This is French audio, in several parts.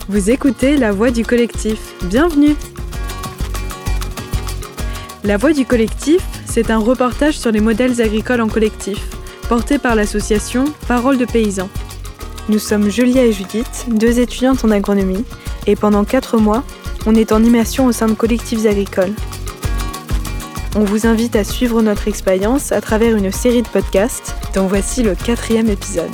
Vous écoutez La Voix du collectif. Bienvenue! La Voix du collectif, c'est un reportage sur les modèles agricoles en collectif, porté par l'association Parole de paysans. Nous sommes Julia et Judith, 2 étudiantes en agronomie, et pendant 4 mois, on est en immersion au sein de collectifs agricoles. On vous invite à suivre notre expérience à travers une série de podcasts, dont voici le 4e épisode.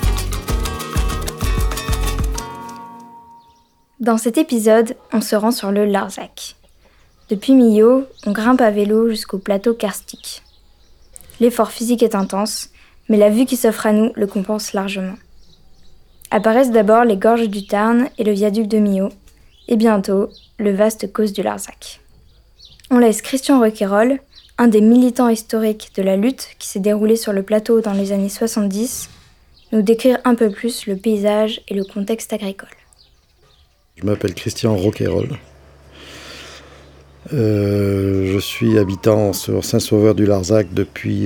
Dans cet épisode, on se rend sur le Larzac. Depuis Millau, on grimpe à vélo jusqu'au plateau karstique. L'effort physique est intense, mais la vue qui s'offre à nous le compense largement. Apparaissent d'abord les gorges du Tarn et le viaduc de Millau, et bientôt, le vaste causse du Larzac. On laisse Christian Roquayrol, un des militants historiques de la lutte qui s'est déroulée sur le plateau dans les années 70, nous décrire un peu plus le paysage et le contexte agricole. Je m'appelle Christian Roquayrol. Je suis habitant sur Saint-Sauveur-du-Larzac depuis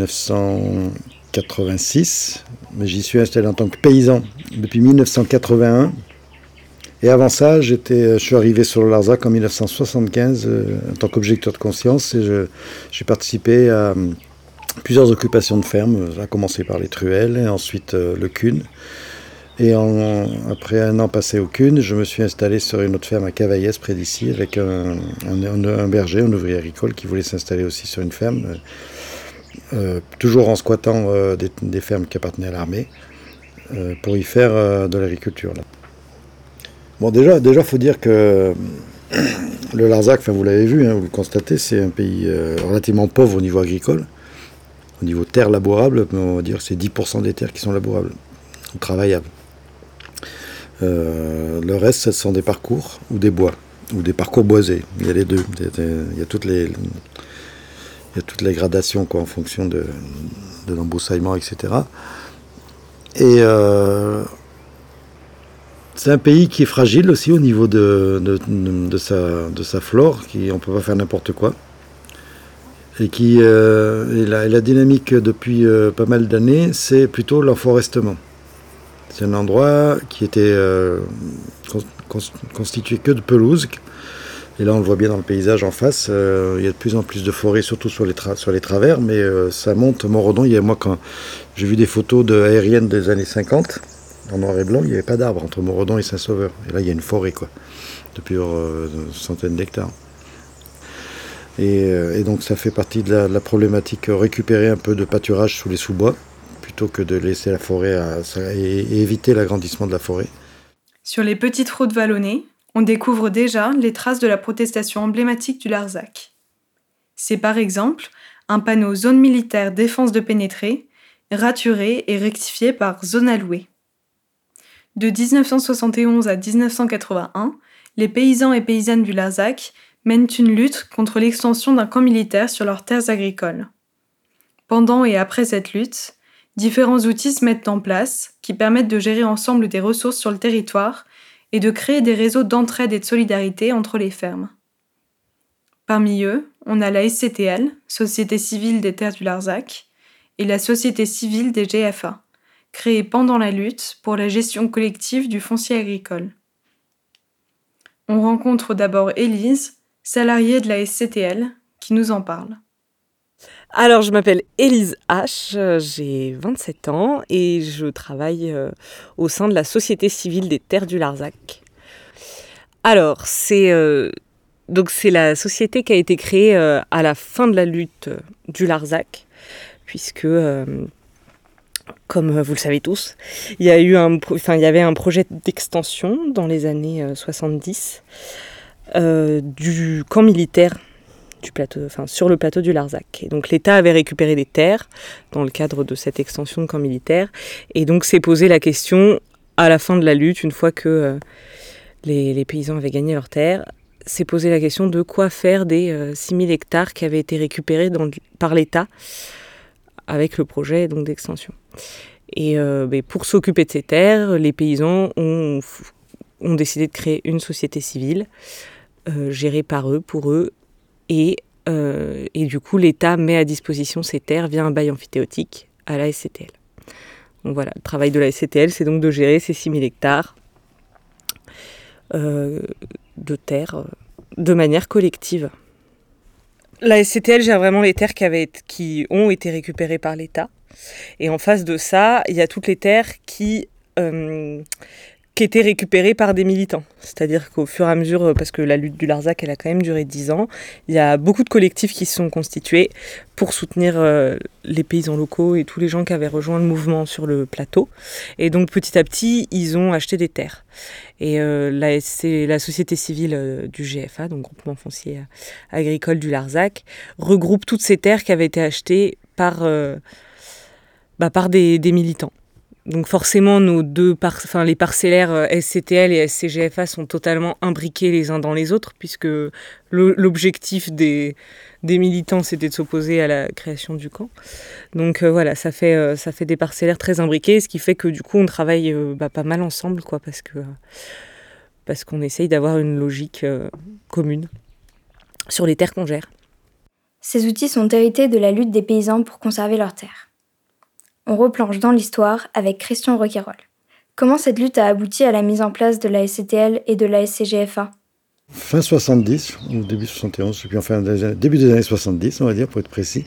1986, mais j'y suis installé en tant que paysan depuis 1981. Et avant ça, je suis arrivé sur le Larzac en 1975 en tant qu'objecteur de conscience et j'ai participé à plusieurs occupations de ferme, à commencer par les truelles et ensuite le Cune. Et après un an passé au Cune, je me suis installé sur une autre ferme à Cavaillès, près d'ici, avec un berger, un ouvrier agricole qui voulait s'installer aussi sur une ferme, toujours en squattant des fermes qui appartenaient à l'armée, pour y faire de l'agriculture. Là. Bon, déjà, faut dire que le Larzac, vous l'avez vu, vous le constatez, c'est un pays relativement pauvre au niveau agricole. Au niveau terres labourables, on va dire que c'est 10% des terres qui sont labourables, travaillables. Le reste, ce sont des parcours ou des bois, ou des parcours boisés. Il y a les deux. Il y a toutes les gradations en fonction de l'embroussaillement, etc. Et c'est un pays qui est fragile aussi au niveau de sa flore, on ne peut pas faire n'importe quoi. Et la dynamique depuis pas mal d'années, c'est plutôt l'enforestement. C'est un endroit qui était constitué que de pelouse. Et là, on le voit bien dans le paysage en face. Il y a de plus en plus de forêts, surtout sur les travers. Mais ça monte. Montredon, moi, quand j'ai vu des photos aériennes des années 50, en noir et blanc, il n'y avait pas d'arbres entre Montredon et Saint-Sauveur. Et là, il y a une forêt, de plusieurs centaines d'hectares. Et donc, ça fait partie de la problématique, récupérer un peu de pâturage sous les sous-bois, plutôt que de laisser la forêt et éviter l'agrandissement de la forêt. Sur les petites routes vallonnées, on découvre déjà les traces de la protestation emblématique du Larzac. C'est par exemple un panneau zone militaire défense de pénétrer, raturé et rectifié par zone allouée. De 1971 à 1981, les paysans et paysannes du Larzac mènent une lutte contre l'extension d'un camp militaire sur leurs terres agricoles. Pendant et après cette lutte, différents outils se mettent en place qui permettent de gérer ensemble des ressources sur le territoire et de créer des réseaux d'entraide et de solidarité entre les fermes. Parmi eux, on a la SCTL, Société civile des terres du Larzac, et la Société civile des GFA, créée pendant la lutte pour la gestion collective du foncier agricole. On rencontre d'abord Élise, salariée de la SCTL, qui nous en parle. Alors, je m'appelle Élise H, j'ai 27 ans et je travaille au sein de la Société civile des terres du Larzac. Alors, c'est la société qui a été créée à la fin de la lutte du Larzac, puisque, comme vous le savez tous, il y avait un projet d'extension dans les années 70 du camp militaire sur le plateau du Larzac. Et donc l'État avait récupéré des terres dans le cadre de cette extension de camp militaire. Et donc s'est posé la question, à la fin de la lutte, une fois que les paysans avaient gagné leurs terres, s'est posé la question de quoi faire des 6000 hectares qui avaient été récupérés par l'État avec le projet donc, d'extension. Et pour s'occuper de ces terres, les paysans ont décidé de créer une société civile gérée par eux, pour eux, et du coup l'État met à disposition ces terres via un bail emphytéotique à la SCTL. Donc voilà, le travail de la SCTL, c'est donc de gérer ces 6000 hectares de terres de manière collective. La SCTL gère vraiment les terres qui ont été récupérées par l'État. Et en face de ça, il y a toutes les terres qui étaient récupérées par des militants. C'est-à-dire qu'au fur et à mesure, parce que la lutte du Larzac, elle a quand même duré 10 ans, il y a beaucoup de collectifs qui se sont constitués pour soutenir les paysans locaux et tous les gens qui avaient rejoint le mouvement sur le plateau. Et donc petit à petit, ils ont acheté des terres. Et c'est la société civile du GFA, donc Groupement Foncier Agricole du Larzac, regroupe toutes ces terres qui avaient été achetées par des militants. Donc forcément, les parcellaires SCTL et SCGFA sont totalement imbriqués les uns dans les autres, puisque l'objectif des militants, c'était de s'opposer à la création du camp. Donc voilà, ça fait des parcellaires très imbriqués, ce qui fait que du coup, on travaille pas mal ensemble, quoi, parce qu'on essaye d'avoir une logique commune sur les terres qu'on gère. Ces outils sont hérités de la lutte des paysans pour conserver leurs terres. On replonge dans l'histoire avec Christian Requérol. Comment cette lutte a abouti à la mise en place de la SCTL et de la SCGFA ? Fin 70, ou début 71, début des années 70, on va dire, pour être précis.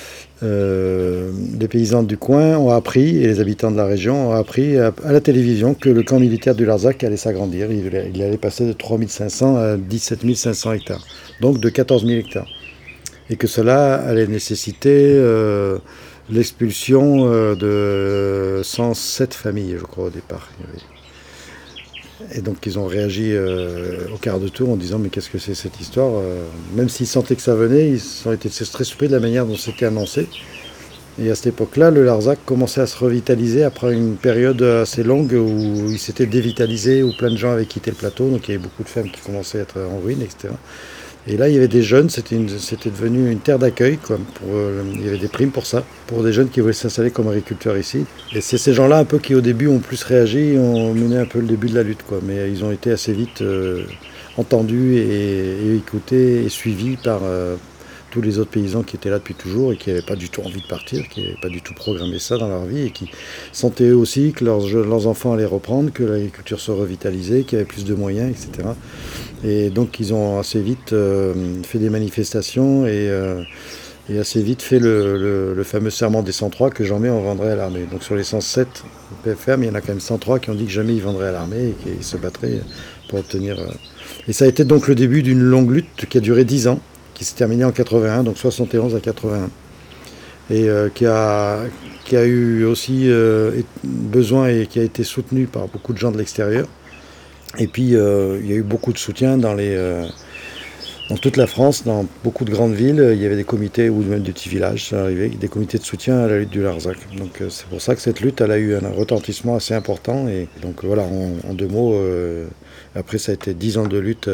Les paysans du coin ont appris, et les habitants de la région ont appris à la télévision que le camp militaire du Larzac allait s'agrandir. Il allait passer de 3500 à 17 500 hectares, donc de 14 000 hectares. Et que cela allait nécessiter l'expulsion de 107 familles, je crois, au départ. Et donc ils ont réagi au quart de tour en disant mais qu'est-ce que c'est cette histoire, même s'ils sentaient que ça venait, ils ont été très surpris de la manière dont c'était annoncé. Et à cette époque-là, le Larzac commençait à se revitaliser après une période assez longue où il s'était dévitalisé, où plein de gens avaient quitté le plateau, donc il y avait beaucoup de fermes qui commençaient à être en ruine, etc. Et là, il y avait des jeunes, c'était devenu une terre d'accueil, quoi. Il y avait des primes pour ça, pour des jeunes qui voulaient s'installer comme agriculteurs ici. Et c'est ces gens-là un peu qui, au début, ont plus réagi, ont mené un peu le début de la lutte, quoi. Mais ils ont été assez vite entendus et écoutés et suivis par tous les autres paysans qui étaient là depuis toujours et qui n'avaient pas du tout envie de partir, qui n'avaient pas du tout programmé ça dans leur vie et qui sentaient eux aussi que leurs enfants allaient reprendre, que l'agriculture se revitalisait, qu'il y avait plus de moyens, etc. Et donc ils ont assez vite fait des manifestations et assez vite fait le fameux serment des 103 que jamais on vendrait à l'armée. Donc sur les 107 fermes, il y en a quand même 103 qui ont dit que jamais ils vendraient à l'armée et qu'ils se battraient pour obtenir... Et ça a été donc le début d'une longue lutte qui a duré 10 ans, qui s'est terminée en 81, donc 71 à 81. Et qui a eu aussi besoin et qui a été soutenu par beaucoup de gens de l'extérieur. Et puis il y a eu beaucoup de soutien dans toute la France, dans beaucoup de grandes villes. Il y avait des comités, ou même des petits villages, ça arrivait, des comités de soutien à la lutte du Larzac. Donc c'est pour ça que cette lutte, elle a eu un retentissement assez important. Et donc voilà, en deux mots, après ça a été 10 ans de lutte,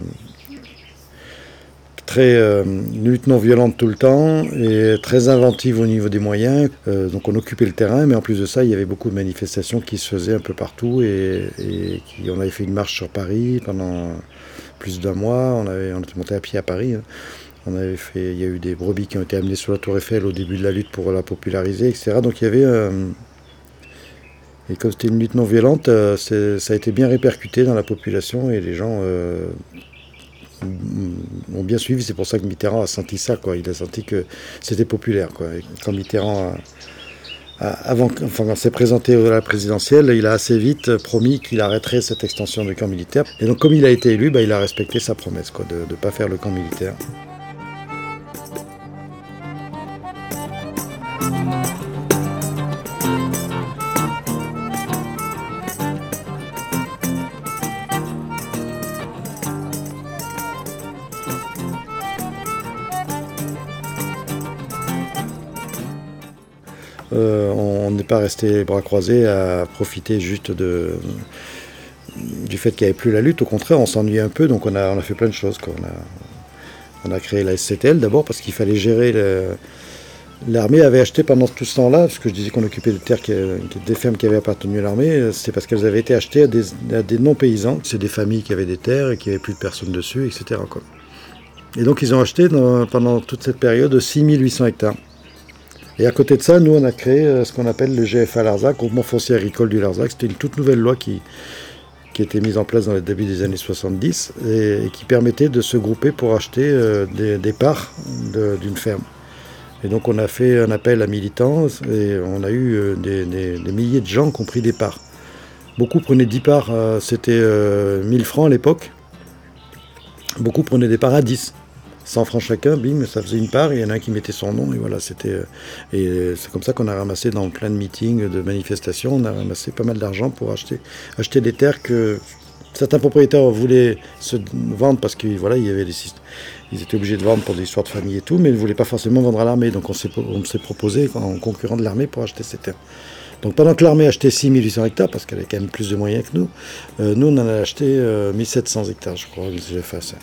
une lutte non violente tout le temps et très inventive au niveau des moyens. Donc on occupait le terrain, mais en plus de ça, il y avait beaucoup de manifestations qui se faisaient un peu partout on avait fait une marche sur Paris pendant plus d'1 mois. On était monté à pied à Paris. Il y a eu des brebis qui ont été amenées sur la Tour Eiffel au début de la lutte pour la populariser, etc. Donc il y avait... et comme c'était une lutte non violente, ça a été bien répercuté dans la population et les gens... ont bien suivi, c'est pour ça que Mitterrand a senti ça, quoi. Il a senti que c'était populaire, quoi. Et quand Mitterrand quand s'est présenté à la présidentielle, il a assez vite promis qu'il arrêterait cette extension du camp militaire. Et donc comme il a été élu, il a respecté sa promesse, quoi, de ne pas faire le camp militaire. On n'est pas resté les bras croisés à profiter juste du fait qu'il n'y avait plus la lutte. Au contraire, on s'ennuyait un peu, donc on a fait plein de choses, quoi. On a créé la SCTL d'abord parce qu'il fallait gérer... L'armée avait acheté pendant tout ce temps-là, parce que je disais qu'on occupait des terres, des fermes qui avaient appartenu à l'armée, c'est parce qu'elles avaient été achetées à des non-paysans. C'est des familles qui avaient des terres et qui n'avaient plus de personnes dessus, etc., quoi. Et donc ils ont acheté pendant toute cette période 6800 hectares. Et à côté de ça, nous, on a créé ce qu'on appelle le GFA Larzac, Groupement Foncier Agricole du Larzac. C'était une toute nouvelle loi qui qui a été mise en place dans le début des années 70 et qui permettait de se grouper pour acheter des parts d'une ferme. Et donc on a fait un appel à militants et on a eu des milliers de gens qui ont pris des parts. Beaucoup prenaient 10 parts, c'était 1000 francs à l'époque. Beaucoup prenaient des parts à 10. 100 francs chacun, bim, ça faisait une part, il y en a un qui mettait son nom, et voilà, et c'est comme ça qu'on a ramassé dans plein de meetings, de manifestations, on a ramassé pas mal d'argent pour acheter des terres que certains propriétaires voulaient se vendre parce que voilà, il y avait ils étaient obligés de vendre pour des histoires de famille et tout, mais ils ne voulaient pas forcément vendre à l'armée, donc on s'est proposé en concurrent de l'armée pour acheter ces terres. Donc pendant que l'armée achetait 6800 hectares, parce qu'elle avait quand même plus de moyens que nous, nous on en a acheté 1700 hectares, je crois, j'ai fait ça.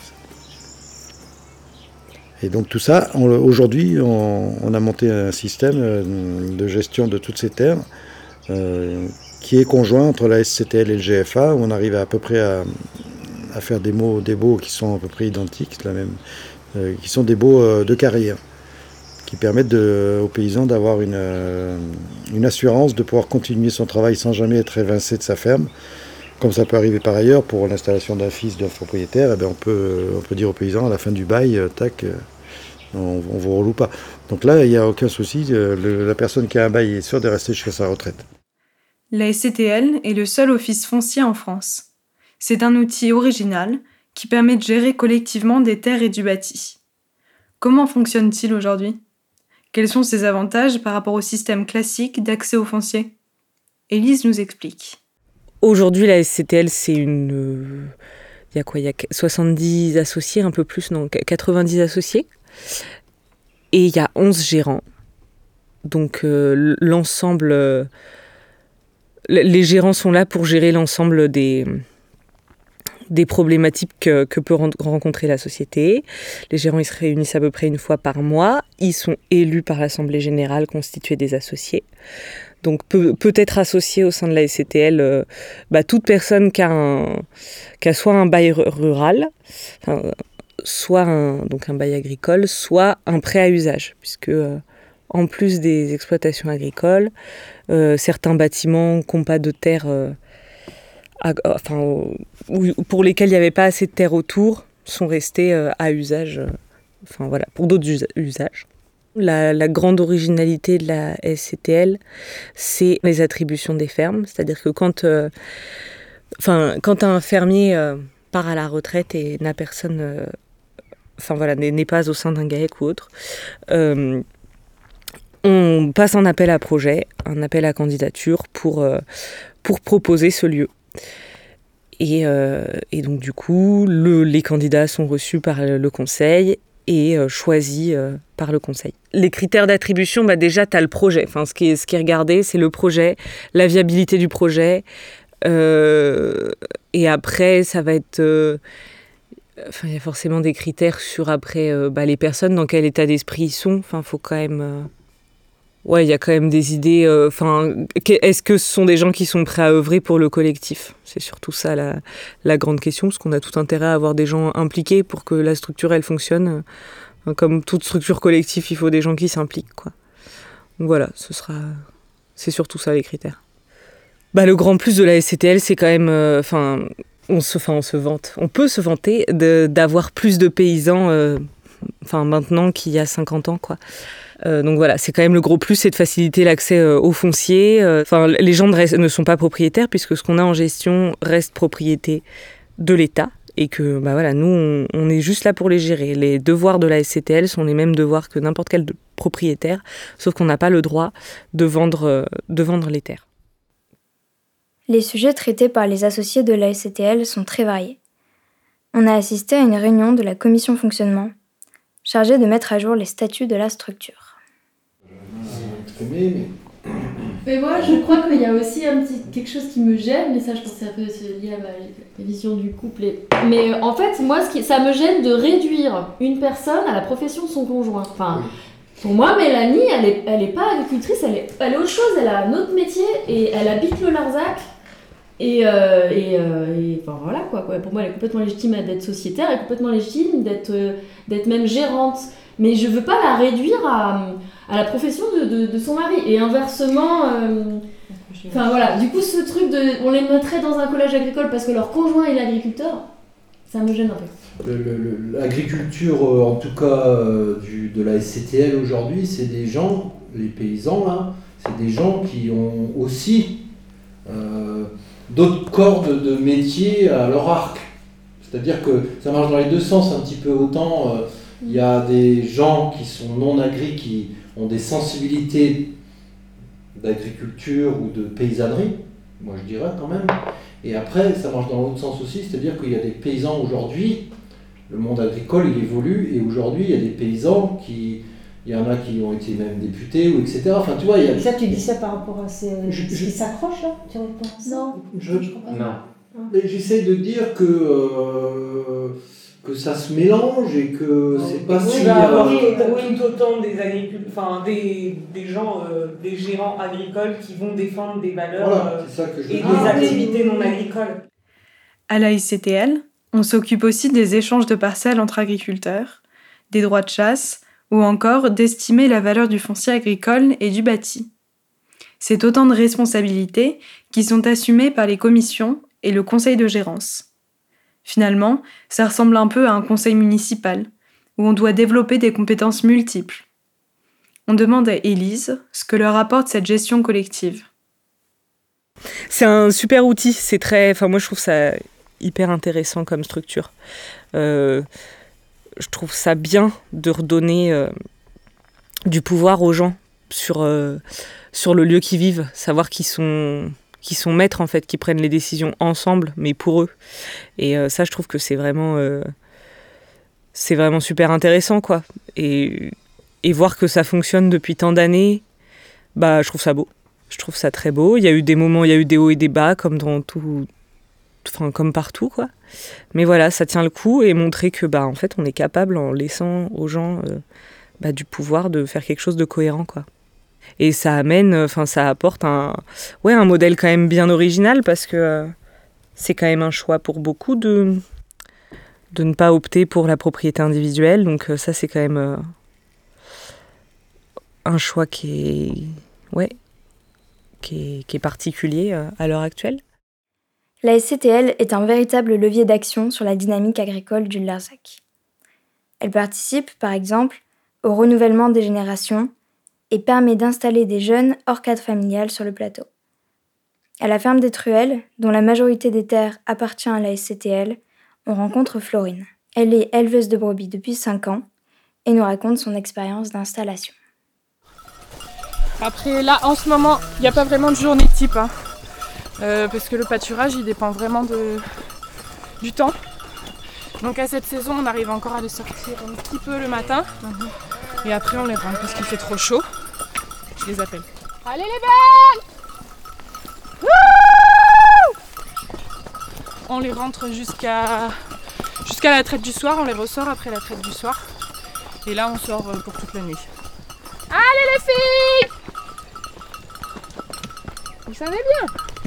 Et donc tout ça, aujourd'hui, on a monté un système de gestion de toutes ces terres qui est conjoint entre la SCTL et le GFA, où on arrive à peu près à faire des baux qui sont à peu près identiques, qui sont des baux de carrière, qui permettent aux paysans d'avoir une assurance de pouvoir continuer son travail sans jamais être évincé de sa ferme. Comme ça peut arriver par ailleurs pour l'installation d'un fils d'un propriétaire, eh bien on peut dire aux paysans à la fin du bail, on ne vous reloue pas. Donc là, il n'y a aucun souci, la personne qui a un bail est sûre de rester jusqu'à sa retraite. La SCTL est le seul office foncier en France. C'est un outil original qui permet de gérer collectivement des terres et du bâti. Comment fonctionne-t-il aujourd'hui ? Quels sont ses avantages par rapport au système classique d'accès au foncier ? Élise nous explique. Aujourd'hui, la SCTL, c'est il y a 70 associés, un peu plus, non, 90 associés. Et il y a 11 gérants. Donc l'ensemble... les gérants sont là pour gérer l'ensemble des problématiques que peut rencontrer la société. Les gérants, ils se réunissent à peu près une fois par mois. Ils sont élus par l'Assemblée générale constituée des associés. Donc peut être associée au sein de la SCTL toute personne qui a soit un bail rural, soit un bail agricole, soit un prêt à usage, puisque en plus des exploitations agricoles, certains bâtiments qui n'ont pas de terre, pour lesquels il n'y avait pas assez de terre autour, sont restés à usage, pour d'autres usages. La grande originalité de la SCTL, c'est les attributions des fermes. C'est-à-dire que quand un fermier part à la retraite et n'a personne, n'est pas au sein d'un GAEC ou autre, on passe un appel à projet, un appel à candidature pour proposer ce lieu. Et donc du coup, les candidats sont reçus par le conseil et choisis par le conseil. Les critères d'attribution, déjà tu as le projet. Ce qui est regardé, c'est le projet, la viabilité du projet. Et après, ça va être... il y a forcément des critères sur après les personnes, dans quel état d'esprit ils sont. Faut quand même... il y a quand même des idées... est-ce que ce sont des gens qui sont prêts à œuvrer pour le collectif ? C'est surtout ça la grande question, parce qu'on a tout intérêt à avoir des gens impliqués pour que la structure, elle fonctionne. Comme toute structure collective, il faut des gens qui s'impliquent, quoi. Donc voilà, c'est surtout ça les critères. Le grand plus de la SCTL, c'est quand même... on se vante. On peut se vanter d'avoir plus de paysans maintenant qu'il y a 50 ans, quoi. Donc voilà, c'est quand même le gros plus, c'est de faciliter l'accès au foncier. Les gens ne sont pas propriétaires, puisque ce qu'on a en gestion reste propriété de l'État. Et que nous, on est juste là pour les gérer. Les devoirs de la SCTL sont les mêmes devoirs que n'importe quel propriétaire, sauf qu'on n'a pas le droit de vendre les terres. Les sujets traités par les associés de la SCTL sont très variés. On a assisté à une réunion de la commission fonctionnement, chargée de mettre à jour les statuts de la structure. Mais moi, je crois qu'il y a aussi quelque chose qui me gêne, mais ça, je pense que c'est un peu lié à ma vision du couple. Mais en fait, moi, ça me gêne de réduire une personne à la profession de son conjoint. Pour moi, Mélanie, elle est pas agricultrice, elle est autre chose, elle a un autre métier et elle habite le Larzac. Voilà quoi. Pour moi, elle est complètement légitime d'être sociétaire, elle est complètement légitime d'être même gérante. Mais je veux pas la réduire à la profession de son mari. Et inversement, Enfin voilà, du coup ce truc de... On les mettrait dans un collège agricole parce que leur conjoint est agriculteur, ça me gêne un peu. L'agriculture, en tout cas de la SCTL aujourd'hui, c'est des gens, les paysans là, c'est des gens qui ont aussi d'autres cordes de métier à leur arc. C'est-à-dire que ça marche dans les deux sens un petit peu. Autant il y a des gens qui sont non agri, qui ont des sensibilités d'agriculture ou de paysannerie, moi je dirais quand même. Et après, ça marche dans l'autre sens aussi, c'est-à-dire qu'il y a des paysans aujourd'hui, le monde agricole il évolue, et aujourd'hui il y a des paysans qui... Il y en a qui ont été même députés, ou etc. Enfin, tu vois, il y a... Ça, tu dis ça par rapport à ce qui s'accroche, là? Tu réponds à ça? Non. Je comprends pas. Mais j'essaie de dire que ça se mélange et que c'est pas si... Tu vas avoir tout autant des agriculteurs, enfin des gens, des gérants agricoles qui vont défendre des valeurs voilà, c'est ça que je et des activités non agricoles. À la SCTL, on s'occupe aussi des échanges de parcelles entre agriculteurs, des droits de chasse, ou encore d'estimer la valeur du foncier agricole et du bâti. C'est autant de responsabilités qui sont assumées par les commissions et le conseil de gérance. Finalement, ça ressemble un peu à un conseil municipal, où on doit développer des compétences multiples. On demande à Élise ce que leur apporte cette gestion collective. C'est un super outil, c'est très... Enfin, moi je trouve ça hyper intéressant comme structure. Je trouve ça bien de redonner du pouvoir aux gens sur le lieu qu'ils vivent, savoir qu'ils sont maîtres en fait, qui prennent les décisions ensemble, mais pour eux. Et ça, je trouve que c'est vraiment super intéressant, quoi. Et voir que ça fonctionne depuis tant d'années, bah, je trouve ça beau. Je trouve ça très beau. Il y a eu des moments, il y a eu des hauts et des bas, comme dans tout, enfin comme partout, quoi. Mais voilà, ça tient le coup et montrer que, bah, en fait, on est capable, en laissant aux gens du pouvoir, de faire quelque chose de cohérent, quoi. Et ça amène, enfin, ça apporte un modèle quand même bien original parce que c'est quand même un choix pour beaucoup de ne pas opter pour la propriété individuelle. Donc ça, c'est quand même un choix qui est particulier à l'heure actuelle. La SCTL est un véritable levier d'action sur la dynamique agricole du Larzac. Elle participe, par exemple, au renouvellement des générations et permet d'installer des jeunes hors cadre familial sur le plateau. À la ferme des Truelles, dont la majorité des terres appartient à la SCTL, on rencontre Florine. Elle est éleveuse de brebis depuis 5 ans et nous raconte son expérience d'installation. Après, là, en ce moment, il n'y a pas vraiment de journée type, hein. Parce que le pâturage, il dépend vraiment du temps. Donc à cette saison, on arrive encore à les sortir un petit peu le matin. Et après, on les rentre parce qu'il fait trop chaud. Je les appelle. Allez les belles! Wouh! On les rentre jusqu'à la traite du soir. On les ressort après la traite du soir. Et là, on sort pour toute la nuit. Allez les filles! Vous savez bien.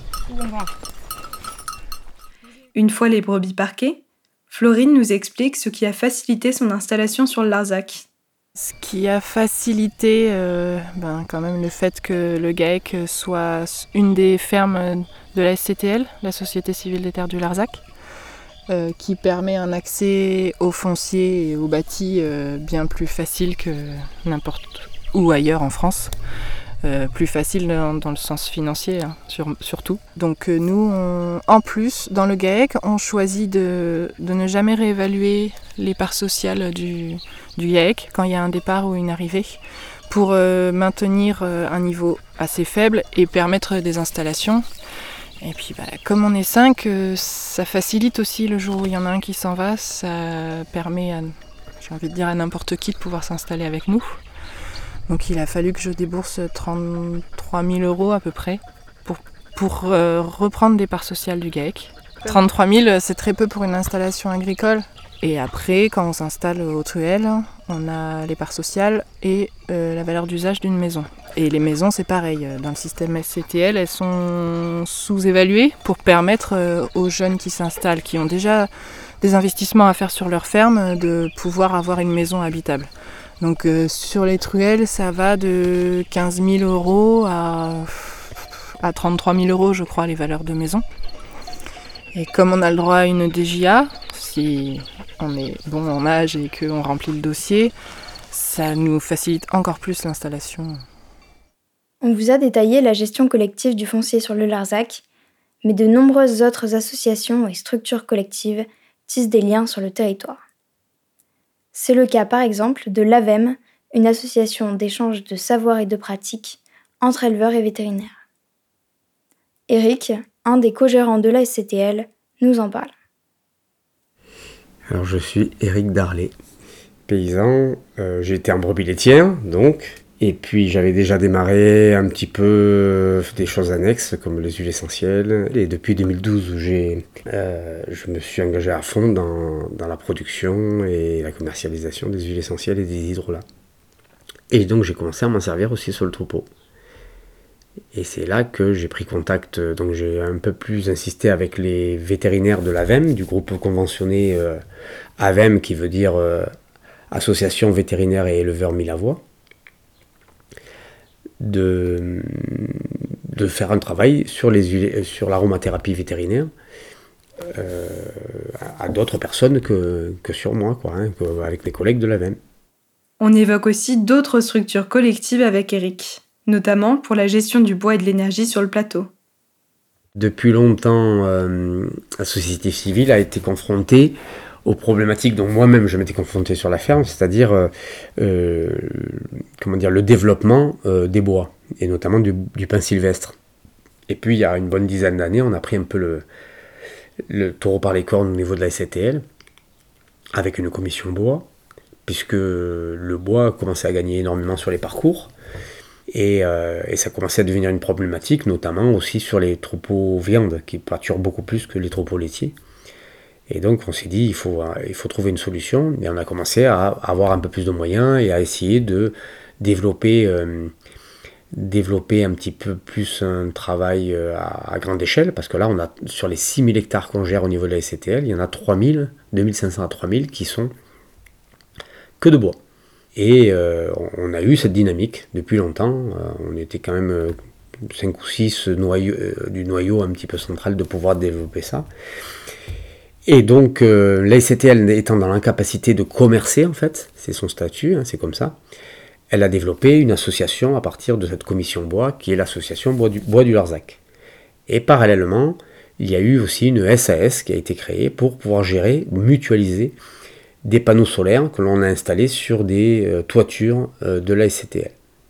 Une fois les brebis parquées, Florine nous explique ce qui a facilité son installation sur le Larzac. Ce qui a facilité quand même le fait que le GAEC soit une des fermes de la SCTL, la Société Civile des Terres du Larzac, qui permet un accès au foncier et au bâti bien plus facile que n'importe où ailleurs en France. Plus facile dans le sens financier, hein, surtout. Donc nous, en plus, dans le GAEC, on choisit de ne jamais réévaluer les parts sociales du GAEC quand il y a un départ ou une arrivée, pour maintenir un niveau assez faible et permettre des installations. Et puis comme on est 5, ça facilite aussi le jour où il y en a un qui s'en va, ça permet à n'importe qui de pouvoir s'installer avec nous. Donc il a fallu que je débourse 33 000 € à peu près pour reprendre des parts sociales du GAEC. 33 000, c'est très peu pour une installation agricole. Et après, quand on s'installe aux Truelles, on a les parts sociales et la valeur d'usage d'une maison. Et les maisons, c'est pareil. Dans le système SCTL, elles sont sous-évaluées pour permettre aux jeunes qui s'installent, qui ont déjà des investissements à faire sur leur ferme, de pouvoir avoir une maison habitable. Donc sur les Truelles, ça va de 15 000 € à à 33 000 €, je crois, les valeurs de maison. Et comme on a le droit à une DJA, si on est bon en âge et qu'on remplit le dossier, ça nous facilite encore plus l'installation. On vous a détaillé la gestion collective du foncier sur le Larzac, mais de nombreuses autres associations et structures collectives tissent des liens sur le territoire. C'est le cas par exemple de l'AVEM, une association d'échange de savoir et de pratiques entre éleveurs et vétérinaires. Eric, un des co-gérants de la SCTL, nous en parle. Alors je suis Eric Darlet, paysan, j'ai été en brebis laitière donc, et puis j'avais déjà démarré un petit peu des choses annexes comme les huiles essentielles, et depuis 2012 où je me suis engagé à fond dans la production et la commercialisation des huiles essentielles et des hydrolats. Et donc j'ai commencé à m'en servir aussi sur le troupeau. Et c'est là que j'ai pris contact, donc j'ai un peu plus insisté avec les vétérinaires de l'AVEM, du groupe conventionné AVEM, qui veut dire Association vétérinaire et éleveurs Milavoie, de faire un travail sur l'aromathérapie vétérinaire à d'autres personnes que sur moi, avec mes collègues de l'AVEM. On évoque aussi d'autres structures collectives avec Eric, notamment pour la gestion du bois et de l'énergie sur le plateau. Depuis longtemps, la société civile a été confrontée aux problématiques dont moi-même je m'étais confronté sur la ferme, c'est-à-dire le développement des bois, et notamment du pin sylvestre. Et puis il y a une bonne dizaine d'années, on a pris un peu le taureau par les cornes au niveau de la SCTL, avec une commission bois, puisque le bois commençait à gagner énormément sur les parcours, et ça commençait à devenir une problématique, notamment aussi sur les troupeaux viande, qui pâturent beaucoup plus que les troupeaux laitiers. Et donc on s'est dit, il faut trouver une solution, et on a commencé à avoir un peu plus de moyens et à essayer de développer un petit peu plus un travail à grande échelle, parce que là, on a sur les 6000 hectares qu'on gère au niveau de la SCTL, il y en a 2500 à 3000 qui sont que de bois. Et on a eu cette dynamique depuis longtemps. On était quand même 5 ou 6 du noyau un petit peu central de pouvoir développer ça. Et donc, la SCTL étant dans l'incapacité de commercer, en fait, c'est son statut, c'est comme ça, elle a développé une association à partir de cette commission bois, qui est l'association bois du Larzac. Et parallèlement, il y a eu aussi une SAS qui a été créée pour pouvoir gérer, mutualiser des panneaux solaires que l'on a installés sur des toitures de la SCTL.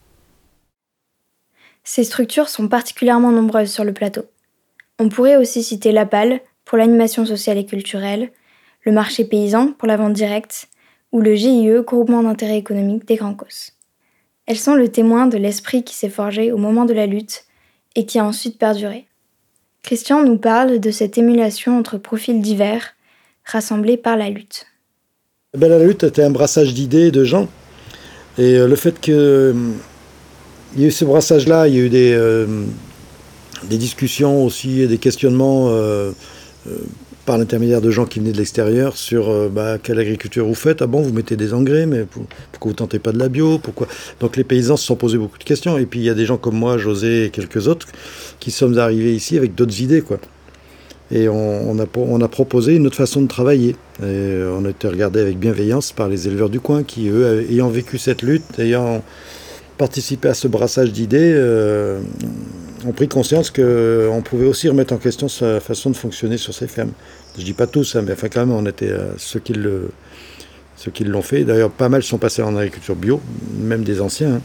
Ces structures sont particulièrement nombreuses sur le plateau. On pourrait aussi citer l'APAL pour l'animation sociale et culturelle, le marché paysan pour la vente directe, ou le GIE, groupement d'intérêt économique des Grands Causses. Elles sont le témoin de l'esprit qui s'est forgé au moment de la lutte et qui a ensuite perduré. Christian nous parle de cette émulation entre profils divers, rassemblés par la lutte. La lutte était un brassage d'idées, de gens. Et le fait qu'il y ait eu ce brassage-là, il y a eu des discussions aussi et des questionnements par l'intermédiaire de gens qui venaient de l'extérieur sur quelle agriculture vous faites. Ah bon, vous mettez des engrais, mais pourquoi vous tentez pas de la bio, pourquoi... Donc les paysans se sont posés beaucoup de questions. Et puis il y a des gens comme moi, José et quelques autres, qui sommes arrivés ici avec d'autres idées, quoi. Et on a proposé une autre façon de travailler. Et on a été regardé avec bienveillance par les éleveurs du coin qui, eux, ayant vécu cette lutte, ayant participé à ce brassage d'idées, ont pris conscience qu'on pouvait aussi remettre en question sa façon de fonctionner sur ces fermes. Je ne dis pas tous, mais enfin, quand même, on était ceux qui l'ont fait. D'ailleurs, pas mal sont passés en agriculture bio, même des anciens.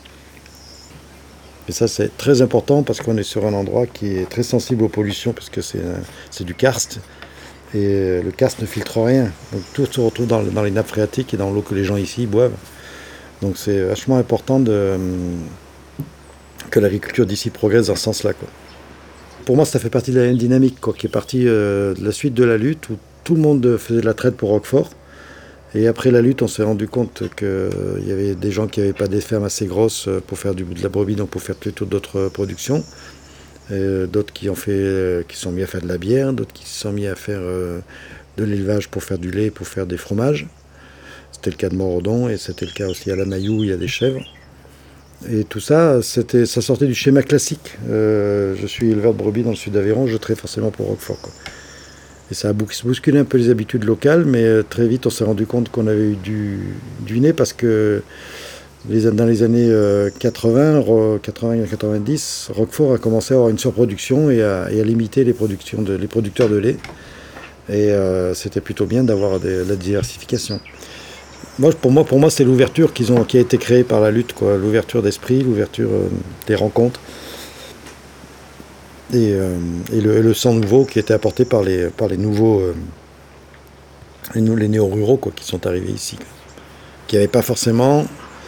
Et ça, c'est très important parce qu'on est sur un endroit qui est très sensible aux pollutions, parce que c'est du karst. Et le karst ne filtre rien. Donc tout se retrouve dans les nappes phréatiques et dans l'eau que les gens ici boivent. Donc c'est vachement important que l'agriculture d'ici progresse dans ce sens-là, quoi. Pour moi, ça fait partie de la dynamique, quoi, qui est partie de la suite de la lutte, où tout le monde faisait de la traite pour Roquefort. Et après la lutte, on s'est rendu compte qu'il y avait des gens qui n'avaient pas des fermes assez grosses pour faire de la brebis, donc pour faire plutôt d'autres productions. D'autres qui sont mis à faire de la bière, d'autres qui se sont mis à faire de l'élevage pour faire du lait, pour faire des fromages. C'était le cas de Morodon et c'était le cas aussi à la Maillou, où il y a des chèvres. Et tout ça, ça sortait du schéma classique. Je suis éleveur de brebis dans le sud d'Aveyron, je traite forcément pour Roquefort, quoi. Et ça a bousculé un peu les habitudes locales, mais très vite on s'est rendu compte qu'on avait eu du nez parce que dans les années 80 et 90, Roquefort a commencé à avoir une surproduction et à limiter les producteurs de lait. Et c'était plutôt bien d'avoir de la diversification. Pour moi, c'est l'ouverture qui a été créée par la lutte, quoi. L'ouverture d'esprit, l'ouverture des rencontres. Et le sang nouveau qui était apporté par les nouveaux, les néo-ruraux, quoi, qui sont arrivés ici, quoi. Qui n'avaient pas forcément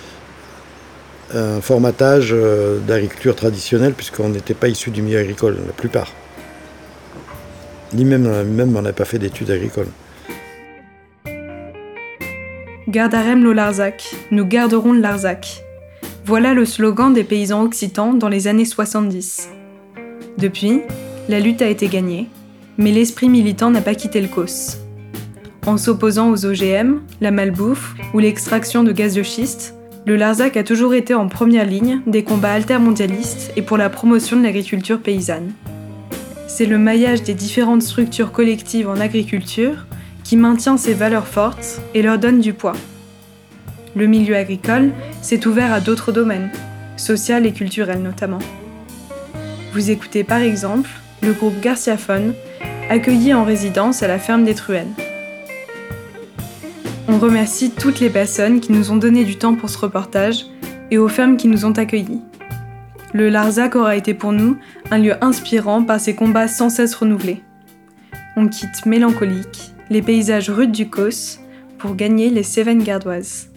un formatage d'agriculture traditionnelle, puisqu'on n'était pas issus du milieu agricole, la plupart. Ni même on n'a pas fait d'études agricoles. Gardarem lo Larzac, nous garderons le Larzac. Voilà le slogan des paysans occitans dans les années 70. Depuis, la lutte a été gagnée, mais l'esprit militant n'a pas quitté le causse. En s'opposant aux OGM, la malbouffe ou l'extraction de gaz de schiste, le Larzac a toujours été en première ligne des combats altermondialistes et pour la promotion de l'agriculture paysanne. C'est le maillage des différentes structures collectives en agriculture qui maintient ces valeurs fortes et leur donne du poids. Le milieu agricole s'est ouvert à d'autres domaines, social et culturel notamment. Vous écoutez par exemple le groupe Garciaphone, accueilli en résidence à la ferme des Truennes. On remercie toutes les personnes qui nous ont donné du temps pour ce reportage et aux fermes qui nous ont accueillis. Le Larzac aura été pour nous un lieu inspirant par ses combats sans cesse renouvelés. On quitte mélancolique les paysages rudes du Causse pour gagner les Cévennes gardoises.